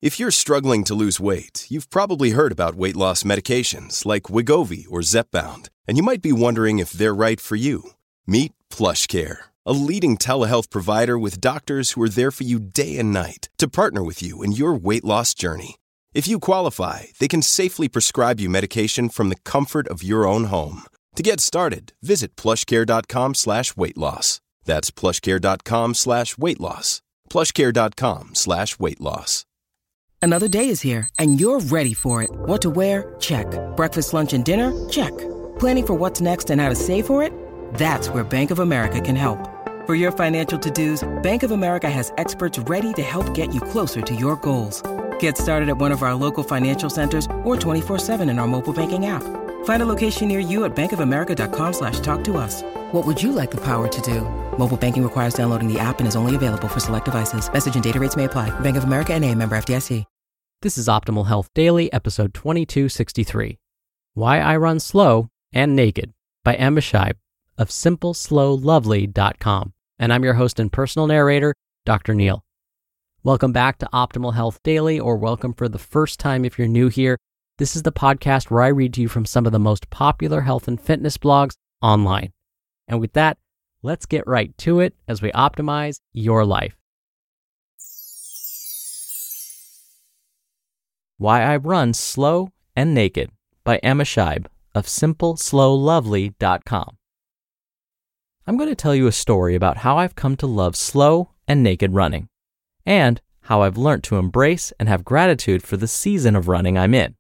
If you're struggling to lose weight, you've probably heard about weight loss medications like Wegovy or Zepbound, and you might be wondering if they're right for you. Meet PlushCare, a leading telehealth provider with doctors who are there for you day and night to partner with you in your weight loss journey. If you qualify, they can safely prescribe you medication from the comfort of your own home. To get started, visit plushcare.com/weightloss. That's plushcare.com/weightloss. plushcare.com/weightloss. Another day is here, and you're ready for it. What to wear? Check. Breakfast, lunch, and dinner? Check. Planning for what's next and how to save for it? That's where Bank of America can help. For your financial to-dos, Bank of America has experts ready to help get you closer to your goals. Get started at one of our local financial centers or 24/7 in our mobile banking app. Find a location near you at bankofamerica.com/talktous. What would you like the power to do? Mobile banking requires downloading the app and is only available for select devices. Message and data rates may apply. Bank of America N.A., member FDIC. This is Optimal Health Daily, episode 2263. Why I Run Slow and Naked by Emma Scheib of SimpleSlowLovely.com. And I'm your host and personal narrator, Dr. Neil. Welcome back to Optimal Health Daily, or welcome for the first time if you're new here. This is the podcast where I read to you from some of the most popular health and fitness blogs online. And with that, let's get right to it as we optimize your life. Why I Run Slow and Naked by Emma Scheib of SimpleSlowLovely.com. I'm going to tell you a story about how I've come to love slow and naked running, and how I've learned to embrace and have gratitude for the season of running I'm in.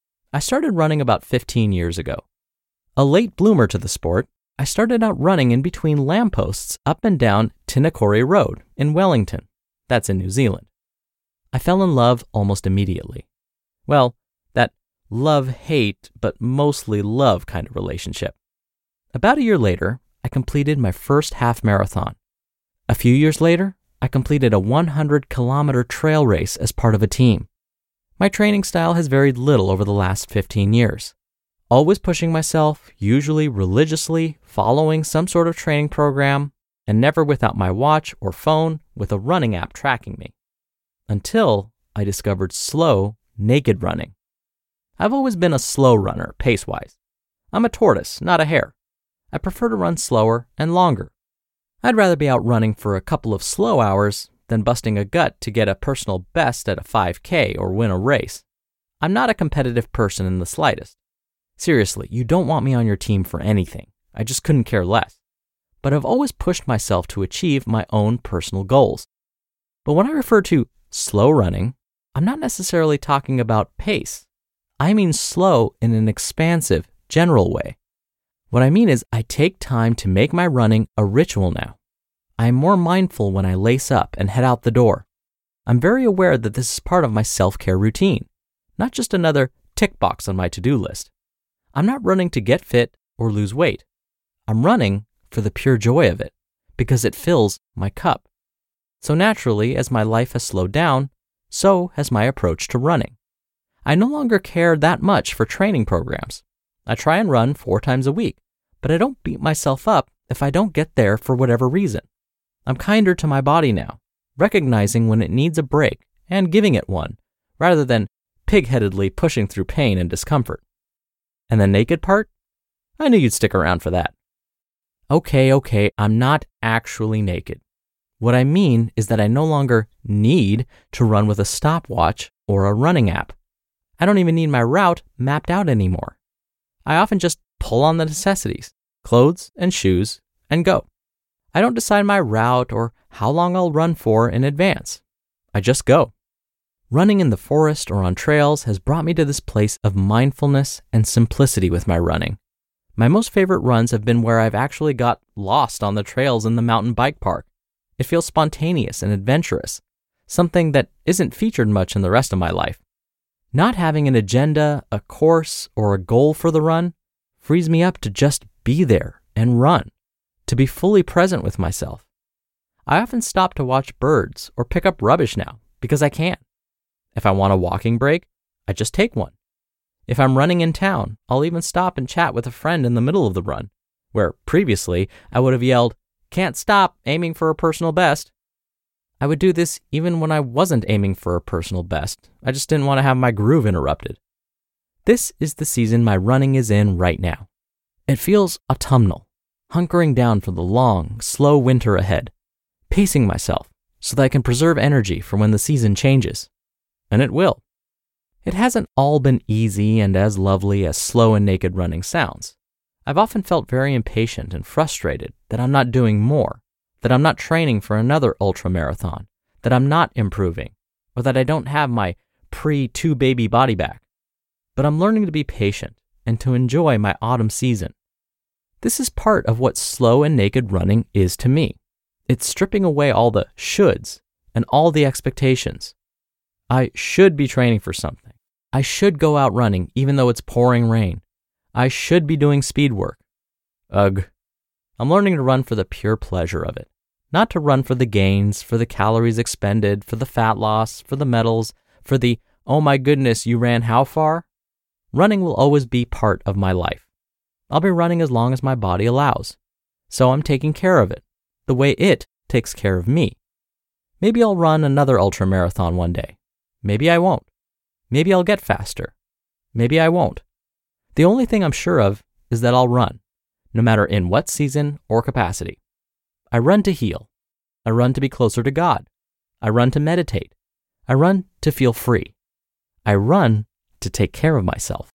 I started running about 15 years ago. A late bloomer to the sport, I started out running in between lampposts up and down Tinnacorry Road in Wellington. That's in New Zealand. I fell in love almost immediately. Well, that love-hate, but mostly love kind of relationship. About a year later, I completed my first half marathon. A few years later, I completed a 100-kilometer trail race as part of a team. My training style has varied little over the last 15 years. Always pushing myself, usually religiously, following some sort of training program, and never without my watch or phone with a running app tracking me. Until I discovered slow, naked running. I've always been a slow runner, pace-wise. I'm a tortoise, not a hare. I prefer to run slower and longer. I'd rather be out running for a couple of slow hours than busting a gut to get a personal best at a 5K or win a race. I'm not a competitive person in the slightest. Seriously, you don't want me on your team for anything. I just couldn't care less. But I've always pushed myself to achieve my own personal goals. But when I refer to slow running, I'm not necessarily talking about pace. I mean slow in an expansive, general way. What I mean is I take time to make my running a ritual now. I am more mindful when I lace up and head out the door. I'm very aware that this is part of my self-care routine, not just another tick box on my to-do list. I'm not running to get fit or lose weight. I'm running for the pure joy of it, because it fills my cup. So naturally, as my life has slowed down, so has my approach to running. I no longer care that much for training programs. I try and run 4 times a week, but I don't beat myself up if I don't get there for whatever reason. I'm kinder to my body now, recognizing when it needs a break and giving it one, rather than pig-headedly pushing through pain and discomfort. And the naked part? I knew you'd stick around for that. Okay, I'm not actually naked. What I mean is that I no longer need to run with a stopwatch or a running app. I don't even need my route mapped out anymore. I often just pull on the necessities, clothes and shoes, and go. I don't decide my route or how long I'll run for in advance. I just go. Running in the forest or on trails has brought me to this place of mindfulness and simplicity with my running. My most favorite runs have been where I've actually got lost on the trails in the mountain bike park. It feels spontaneous and adventurous, something that isn't featured much in the rest of my life. Not having an agenda, a course, or a goal for the run frees me up to just be there and run, to be fully present with myself. I often stop to watch birds or pick up rubbish now because I can. If I want a walking break, I just take one. If I'm running in town, I'll even stop and chat with a friend in the middle of the run, where previously I would have yelled, "Can't stop," aiming for a personal best. I would do this even when I wasn't aiming for a personal best. I just didn't want to have my groove interrupted. This is the season my running is in right now. It feels autumnal, hunkering down for the long, slow winter ahead, pacing myself so that I can preserve energy for when the season changes. And it will. It hasn't all been easy and as lovely as slow and naked running sounds. I've often felt very impatient and frustrated that I'm not doing more, that I'm not training for another ultramarathon, that I'm not improving, or that I don't have my pre-2 baby body back. But I'm learning to be patient and to enjoy my autumn season. This is part of what slow and naked running is to me. It's stripping away all the shoulds and all the expectations. I should be training for something. I should go out running even though it's pouring rain. I should be doing speed work. Ugh. I'm learning to run for the pure pleasure of it. Not to run for the gains, for the calories expended, for the fat loss, for the medals, for the, oh my goodness, you ran how far? Running will always be part of my life. I'll be running as long as my body allows. So I'm taking care of it, the way it takes care of me. Maybe I'll run another ultramarathon one day. Maybe I won't. Maybe I'll get faster. Maybe I won't. The only thing I'm sure of is that I'll run, no matter in what season or capacity. I run to heal. I run to be closer to God. I run to meditate. I run to feel free. I run to take care of myself.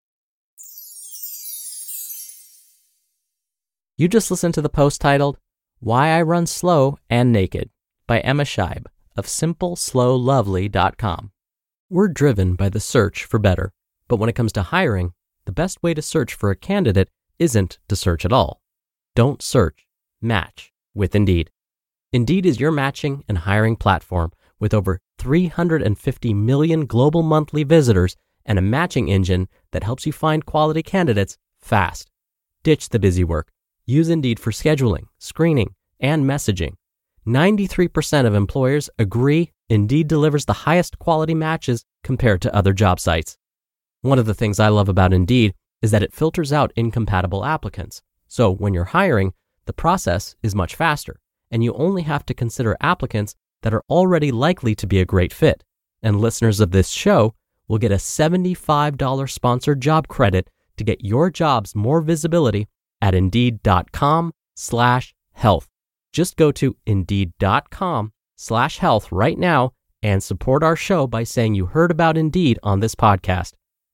You just listened to the post titled, Why I Run Slow and Naked by Emma Scheib of SimpleSlowLovely.com. We're driven by the search for better, but when it comes to hiring, the best way to search for a candidate isn't to search at all. Don't search, match with Indeed. Indeed is your matching and hiring platform with over 350 million global monthly visitors and a matching engine that helps you find quality candidates fast. Ditch the busy work. Use Indeed for scheduling, screening, and messaging. 93% of employers agree Indeed delivers the highest quality matches compared to other job sites. One of the things I love about Indeed is that it filters out incompatible applicants. So when you're hiring, the process is much faster, and you only have to consider applicants that are already likely to be a great fit. And listeners of this show will get a $75 sponsored job credit to get your jobs more visibility at Indeed.com/health. Just go to Indeed.com/health right now and support our show by saying you heard about Indeed on this podcast.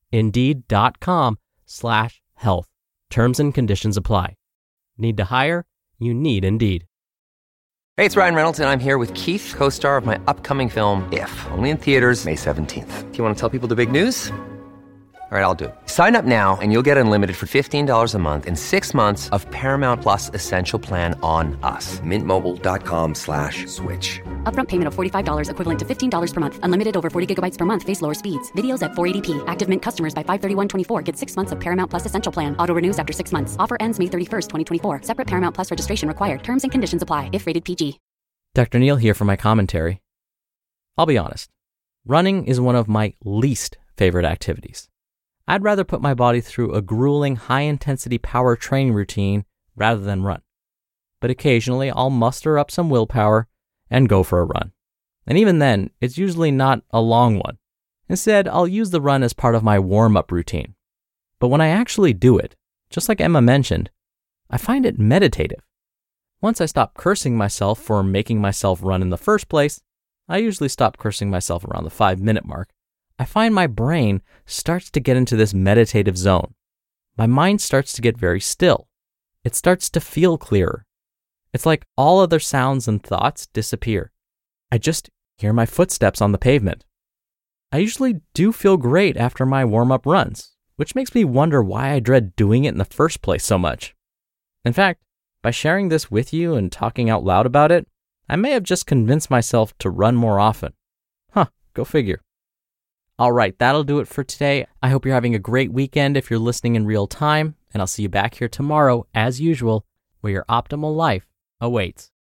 Indeed.com/health. Terms and conditions apply. Need to hire? You need Indeed. Hey, it's Ryan Reynolds, and I'm here with Keith, co-star of my upcoming film, If, only in theaters May 17th. Do you want to tell people the big news? All right, I'll do it. Sign up now and you'll get unlimited for $15 a month and 6 months of Paramount Plus Essential Plan on us. MintMobile.com/switch. Upfront payment of $45 equivalent to $15 per month. Unlimited over 40 gigabytes per month. Face lower speeds. Videos at 480p. Active Mint customers by 531.24 get 6 months of Paramount Plus Essential Plan. Auto renews after 6 months. Offer ends May 31st, 2024. Separate Paramount Plus registration required. Terms and conditions apply if rated PG. Dr. Neal here for my commentary. I'll be honest. Running is one of my least favorite activities. I'd rather put my body through a grueling high-intensity power training routine rather than run. But occasionally I'll muster up some willpower and go for a run. And even then, it's usually not a long one. Instead, I'll use the run as part of my warm-up routine. But when I actually do it, just like Emma mentioned, I find it meditative. Once I stop cursing myself for making myself run in the first place, I usually stop cursing myself around the 5-minute mark. I find my brain starts to get into this meditative zone. My mind starts to get very still. It starts to feel clearer. It's like all other sounds and thoughts disappear. I just hear my footsteps on the pavement. I usually do feel great after my warm-up runs, which makes me wonder why I dread doing it in the first place so much. In fact, by sharing this with you and talking out loud about it, I may have just convinced myself to run more often. Go figure. All right, that'll do it for today. I hope you're having a great weekend if you're listening in real time, and I'll see you back here tomorrow, as usual, where your optimal life awaits.